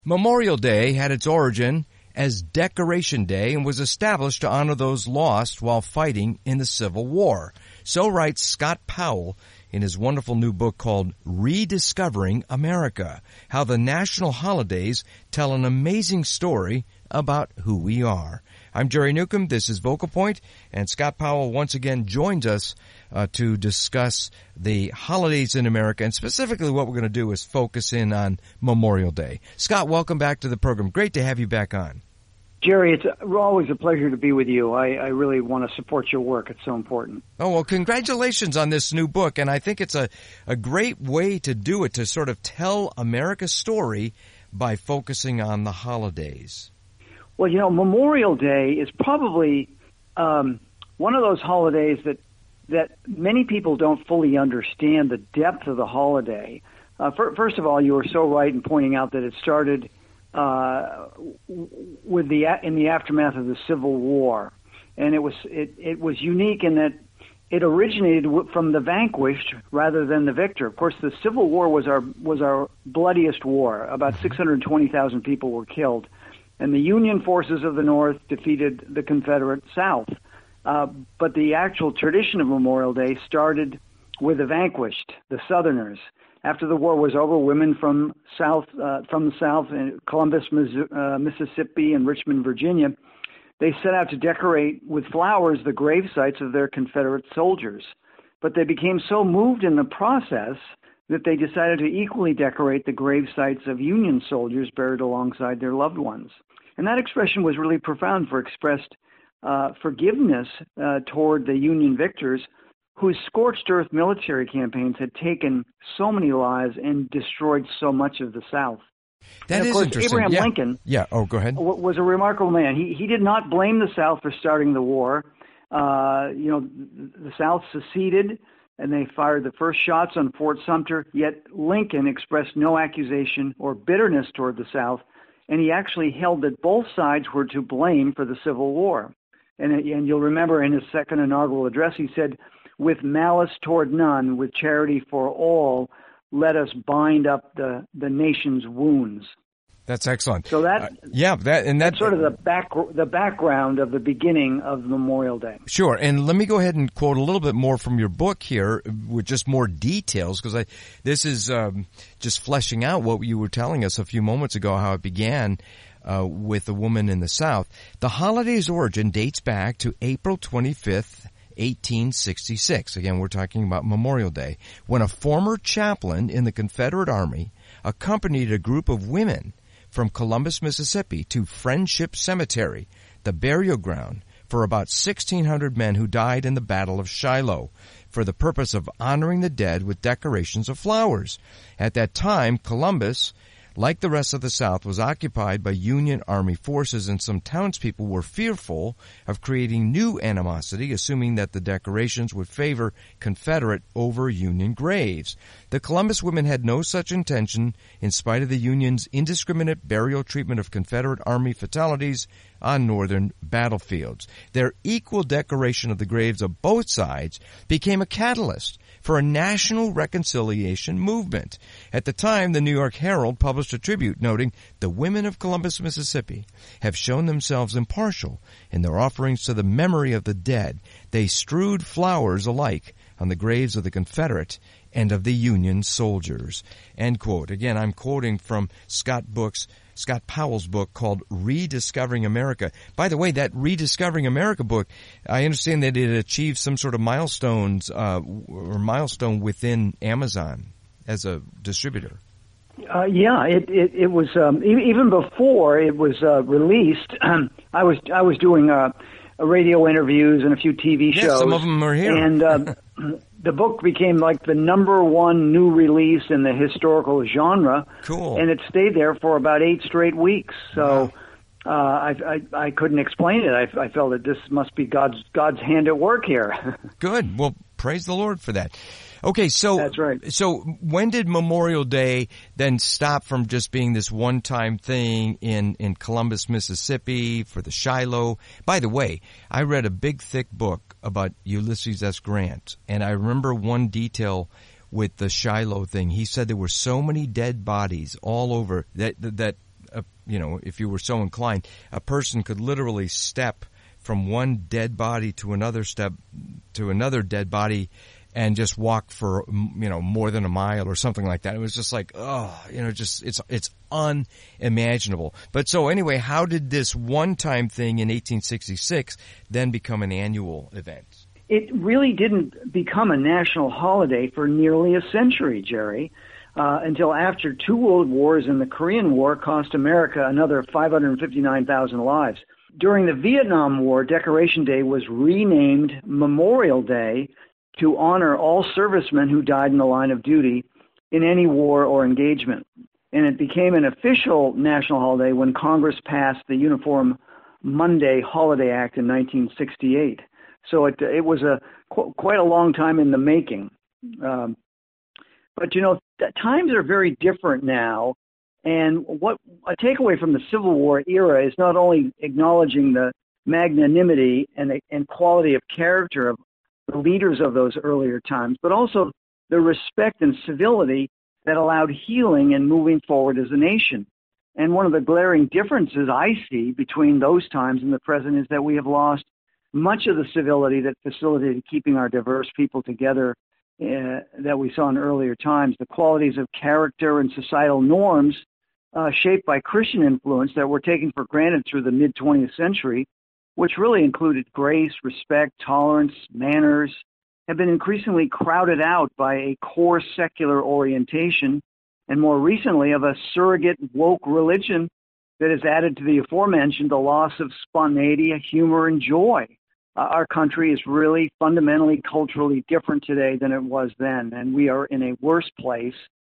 Memorial Day had its origin as Decoration Day and was established to honor those lost while fighting in the Civil War. So writes Scott Powell in his wonderful new book called Rediscovering America, how the national holidays tell an amazing story about who we are. I'm Jerry Newcomb. This is Vocal Point, and Scott Powell once again joins us to discuss the holidays in America, and specifically what we're going to do is focus in on Memorial Day. Scott, welcome back to the program. Great to have you back on. Jerry, it's always a pleasure to be with you. I really want to support your work. It's so important. Oh, well, congratulations on this new book, and I think it's a great way to do it, to sort of tell America's story by focusing on the holidays. Well, you know, Memorial Day is probably one of those holidays that many people don't fully understand the depth of the holiday. First of all, you were so right in pointing out that it started in the aftermath of the Civil War, and it was unique in that it originated from the vanquished rather than the victor. Of course, the Civil War was our bloodiest war. About 620,000 people were killed, and the Union forces of the North defeated the Confederate South. But the actual tradition of Memorial Day started with the vanquished, the Southerners. After the war was over, women from the South, Columbus, Mississippi, and Richmond, Virginia, they set out to decorate with flowers the grave sites of their Confederate soldiers. But they became so moved in the process that they decided to equally decorate the grave sites of Union soldiers buried alongside their loved ones. And that expression was really profound, for expressed forgiveness toward the Union victors, whose scorched earth military campaigns had taken so many lives and destroyed so much of the South. That is interesting. Abraham Lincoln go ahead. Was a remarkable man. He did not blame the South for starting the war. The South seceded, and they fired the first shots on Fort Sumter, yet Lincoln expressed no accusation or bitterness toward the South, and he actually held that both sides were to blame for the Civil War. And you'll remember in his second inaugural address, he said, "With malice toward none, with charity for all, let us bind up the nation's wounds." That's excellent. So that's sort of the background of the beginning of Memorial Day. Sure, and let me go ahead and quote a little bit more from your book here with just more details, because this is just fleshing out what you were telling us a few moments ago, how it began with a woman in the South. The holiday's origin dates back to April 25th, 1866. Again, we're talking about Memorial Day, when a former chaplain in the Confederate Army accompanied a group of women from Columbus, Mississippi to Friendship Cemetery, the burial ground for about 1,600 men who died in the Battle of Shiloh, for the purpose of honoring the dead with decorations of flowers. At that time, Columbus, like the rest of the South, was occupied by Union Army forces, and some townspeople were fearful of creating new animosity, assuming that the decorations would favor Confederate over Union graves. The Columbus women had no such intention, in spite of the Union's indiscriminate burial treatment of Confederate Army fatalities on northern battlefields. Their equal decoration of the graves of both sides became a catalyst for a national reconciliation movement. At the time, the New York Herald published a tribute noting, "The women of Columbus, Mississippi have shown themselves impartial in their offerings to the memory of the dead. They strewed flowers alike on the graves of the Confederate and of the Union soldiers." End quote. Again, I'm quoting from Scott Powell's book called Rediscovering America. By the way, that Rediscovering America book, I understand that it achieved some sort of milestone within Amazon as a distributor. It was even before it was released. I was doing radio interviews and a few TV shows. Yes, some of them are here. And the book became like the number one new release in the historical genre. Cool. And it stayed there for about 8 straight weeks. So I couldn't explain it. I felt that this must be God's hand at work here. Good. Well, praise the Lord for that. Okay, so that's right. So when did Memorial Day then stop from just being this one-time thing in Columbus, Mississippi for the Shiloh? By the way, I read a big, thick book about Ulysses S. Grant, and I remember one detail with the Shiloh thing. He said there were so many dead bodies all over that if you were so inclined, a person could literally step from one dead body to another dead body and just walk for, more than a mile or something like that. It was just like, it's unimaginable. But so anyway, how did this one-time thing in 1866 then become an annual event? It really didn't become a national holiday for nearly a century, Jerry, until after 2 world wars and the Korean War cost America another 559,000 lives. During the Vietnam War, Decoration Day was renamed Memorial Day to honor all servicemen who died in the line of duty in any war or engagement. And it became an official national holiday when Congress passed the Uniform Monday Holiday Act in 1968. So it was quite a long time in the making. But, times are very different now. And what a takeaway from the Civil War era is not only acknowledging the magnanimity and quality of character of the leaders of those earlier times, but also the respect and civility that allowed healing and moving forward as a nation. And one of the glaring differences I see between those times and the present is that we have lost much of the civility that facilitated keeping our diverse people together that we saw in earlier times. The qualities of character and societal norms shaped by Christian influence that were taken for granted through the mid-20th century, which really included grace, respect, tolerance, manners, have been increasingly crowded out by a core secular orientation, and more recently of a surrogate woke religion that has added to the aforementioned the loss of spontaneity, humor, and joy. Our country is really fundamentally culturally different today than it was then, and we are in a worse place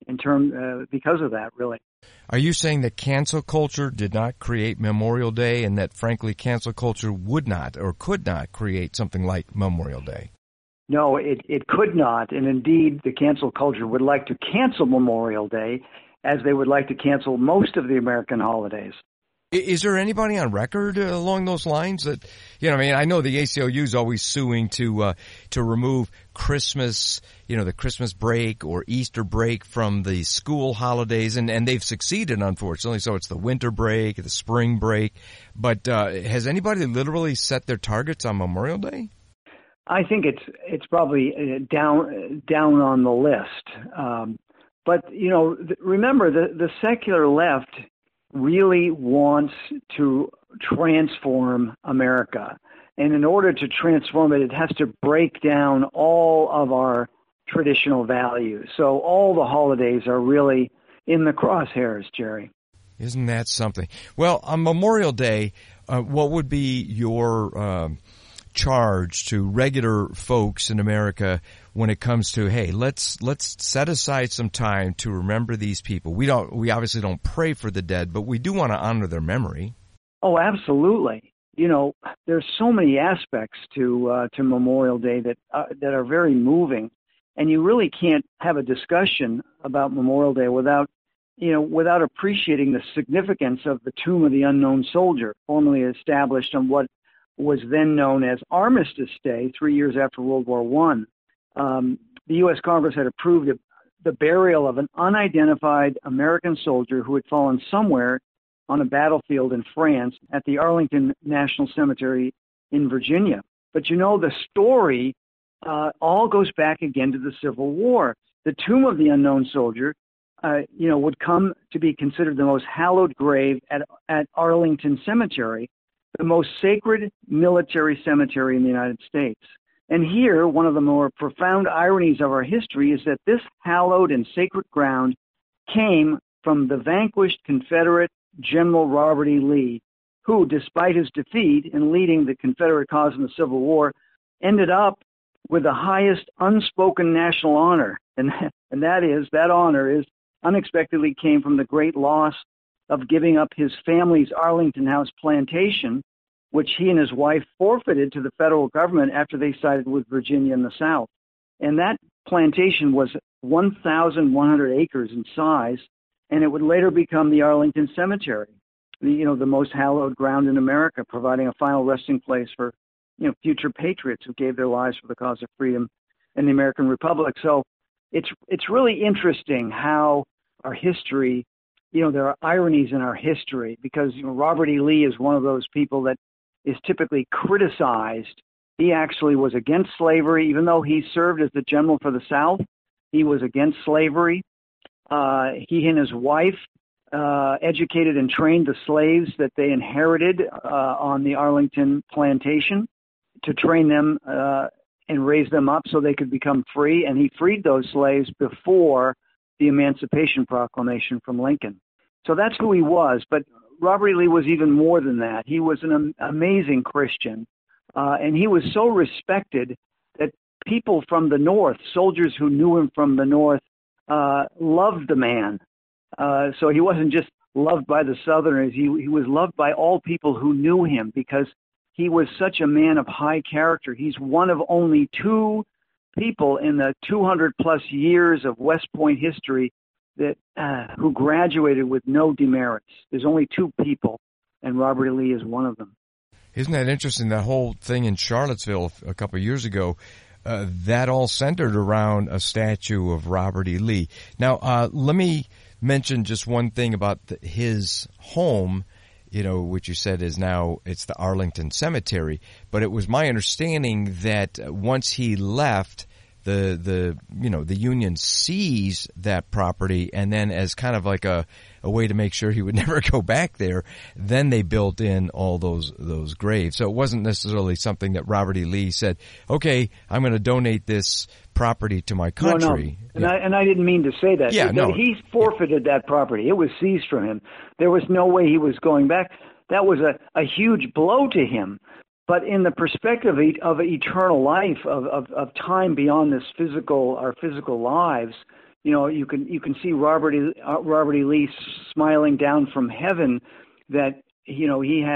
because of that, really. Are you saying that cancel culture did not create Memorial Day and that, frankly, cancel culture would not or could not create something like Memorial Day? No, it could not. And indeed, the cancel culture would like to cancel Memorial Day as they would like to cancel most of the American holidays. Is there anybody on record along those lines that, I know the ACLU is always suing to remove Christmas, the Christmas break or Easter break from the school holidays, and they've succeeded, unfortunately. So it's the winter break, the spring break. But has anybody literally set their targets on Memorial Day? I think it's probably down on the list. But remember the secular left really wants to transform America. And in order to transform it, it has to break down all of our traditional values. So all the holidays are really in the crosshairs, Jerry. Isn't that something? Well, on Memorial Day, what would be your charge to regular folks in America when it comes to, hey, let's set aside some time to remember these people? We obviously don't pray for the dead, but we do want to honor their memory. Oh, absolutely. There's so many aspects to Memorial Day that are very moving, and you really can't have a discussion about Memorial Day without appreciating the significance of the Tomb of the Unknown Soldier, formerly established on what was then known as Armistice Day 3 years after World War I. The U.S. Congress had approved the burial of an unidentified American soldier who had fallen somewhere on a battlefield in France at the Arlington National Cemetery in Virginia. But the story all goes back again to the Civil War. The Tomb of the Unknown Soldier, would come to be considered the most hallowed grave at Arlington Cemetery, the most sacred military cemetery in the United States. And here, one of the more profound ironies of our history is that this hallowed and sacred ground came from the vanquished Confederate General Robert E. Lee, who, despite his defeat in leading the Confederate cause in the Civil War, ended up with the highest unspoken national honor. And that honor unexpectedly came from the great loss of giving up his family's Arlington House plantation, which he and his wife forfeited to the federal government after they sided with Virginia in the South. And that plantation was 1,100 acres in size, and it would later become the Arlington Cemetery, the most hallowed ground in America, providing a final resting place for, future patriots who gave their lives for the cause of freedom and the American Republic. So it's really interesting how our history there are ironies in our history because Robert E. Lee is one of those people that is typically criticized. He actually was against slavery, even though he served as the general for the South. He was against slavery. He and his wife educated and trained the slaves that they inherited on the Arlington plantation to train them and raise them up so they could become free. And he freed those slaves before the Emancipation Proclamation from Lincoln. So that's who he was. But Robert E. Lee was even more than that. He was an amazing Christian. And he was so respected that people from the North, soldiers who knew him from the North, loved the man. So he wasn't just loved by the Southerners. He was loved by all people who knew him because he was such a man of high character. He's one of only two people in the 200-plus years of West Point history that who graduated with no demerits. There's only two people, and Robert E. Lee is one of them. Isn't that interesting? That whole thing in Charlottesville a couple of years ago, that all centered around a statue of Robert E. Lee. Now, let me mention just one thing about his home, which you said is now, it's the Arlington Cemetery. But it was my understanding that once he left, the Union seized that property, and then as kind of like a way to make sure he would never go back there, then they built in all those graves. So it wasn't necessarily something that Robert E. Lee said, okay, I'm going to donate this property to my country. No. And I didn't mean to say that. Yeah, no. He forfeited that property. It was seized from him. There was no way he was going back. That was a huge blow to him. But in the perspective of eternal life, of time beyond our physical lives, you can see Robert E. Lee smiling down from heaven that he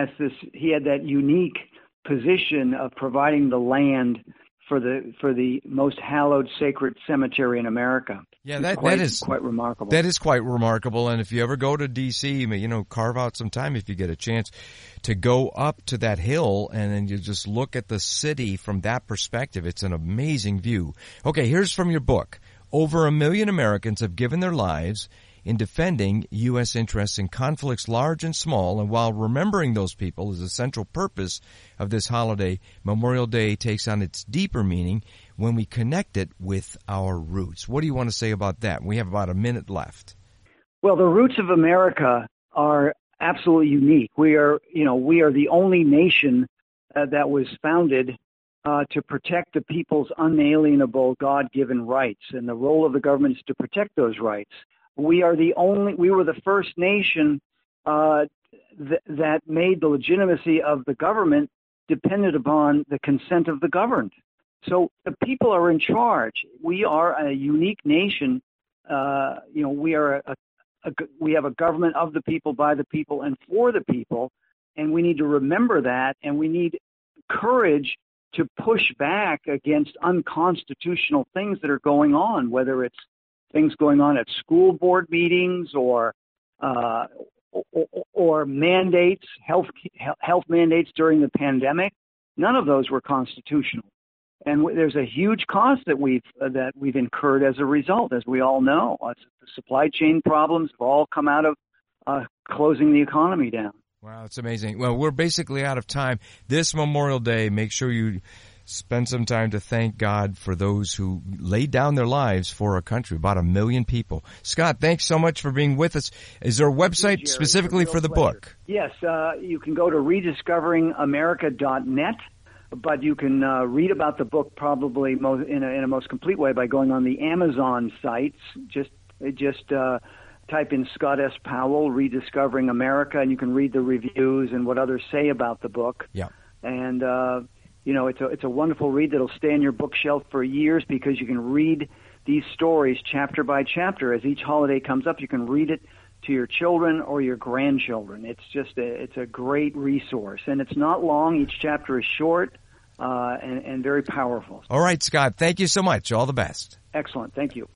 had that unique position of providing the land for the most hallowed sacred cemetery in America. Yeah, that is quite remarkable. That is quite remarkable. And if you ever go to D.C., carve out some time if you get a chance to go up to that hill and then you just look at the city from that perspective. It's an amazing view. Okay, here's from your book. Over 1 million Americans have given their lives in defending U.S. interests in conflicts large and small, and while remembering those people is the central purpose of this holiday, Memorial Day takes on its deeper meaning when we connect it with our roots. What do you want to say about that? We have about a minute left. Well, the roots of America are absolutely unique. We are the only nation that was founded to protect the people's unalienable God-given rights, and the role of the government is to protect those rights. We were the first nation that made the legitimacy of the government dependent upon the consent of the governed. So the people are in charge. We are a unique nation. We have a government of the people, by the people, and for the people, and we need to remember that, and we need courage to push back against unconstitutional things that are going on, whether it's things going on at school board meetings or mandates, health mandates during the pandemic. None of those were constitutional, and there's a huge cost that we've incurred as a result, as we all know. The supply chain problems have all come out of closing the economy down. Wow, it's amazing. Well, we're basically out of time. This Memorial Day, make sure you spend some time to thank God for those who laid down their lives for our country, about 1 million people. Scott, thanks so much for being with us. Is there a website specifically for the book? Yes, you can go to rediscoveringamerica.net, but you can read about the book probably in a most complete way by going on the Amazon sites. Just type in Scott S. Powell, Rediscovering America, and you can read the reviews and what others say about the book. Yeah. And it's a wonderful read that'll stay on your bookshelf for years because you can read these stories chapter by chapter. As each holiday comes up, you can read it to your children or your grandchildren. It's a great resource, and it's not long. Each chapter is short and very powerful. All right, Scott, thank you so much. All the best. Excellent. Thank you.